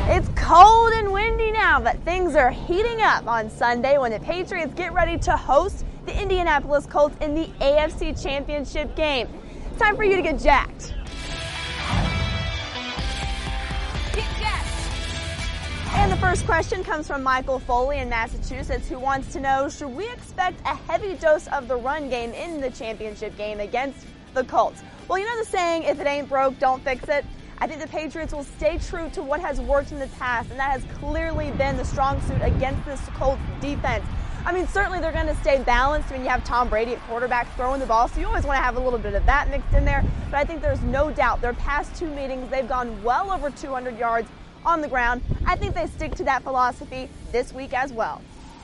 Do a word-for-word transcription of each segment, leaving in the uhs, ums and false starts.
It's cold and windy now, but things are heating up on Sunday when the Patriots get ready to host the Indianapolis Colts in the A F C Championship game. It's time for you to get jacked. Get jacked. And the first question comes from Michael Foley in Massachusetts, who wants to know, should we expect a heavy dose of the run game in the championship game against the Colts? Well, you know the saying, if it ain't broke, don't fix it. I think the Patriots will stay true to what has worked in the past, and that has clearly been the strong suit against this Colts defense. I mean, certainly they're going to stay balanced when you have Tom Brady at quarterback throwing the ball, so you always want to have a little bit of that mixed in there. But I think there's no doubt their past two meetings, they've gone well over two hundred yards on the ground. I think they stick to that philosophy this week as well.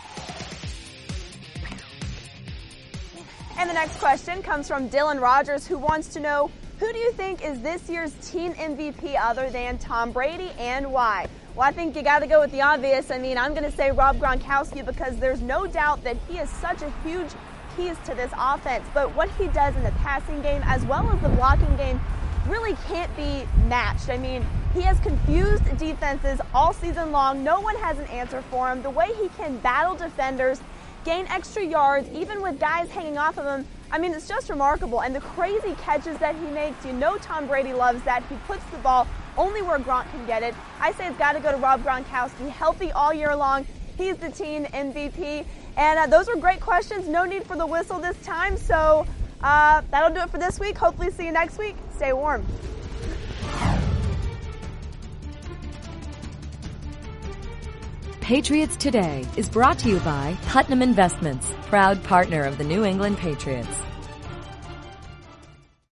And the next question comes from Dylan Rogers, who wants to know, who do you think is this year's team M V P other than Tom Brady, and why? Well, I think you got to go with the obvious. I mean, I'm going to say Rob Gronkowski because there's no doubt that he is such a huge piece to this offense. But what he does in the passing game as well as the blocking game really can't be matched. I mean, he has confused defenses all season long. No one has an answer for him. The way he can battle defenders, gain extra yards, even with guys hanging off of him, I mean, it's just remarkable. And the crazy catches that he makes, you know Tom Brady loves that. He puts the ball only where Gronk can get it. I say it's got to go to Rob Gronkowski, healthy all year long. He's the team M V P. And uh, those were great questions. No need for the whistle this time. So uh, that'll do it for this week. Hopefully see you next week. Stay warm. Patriots Today is brought to you by Putnam Investments, proud partner of the New England Patriots.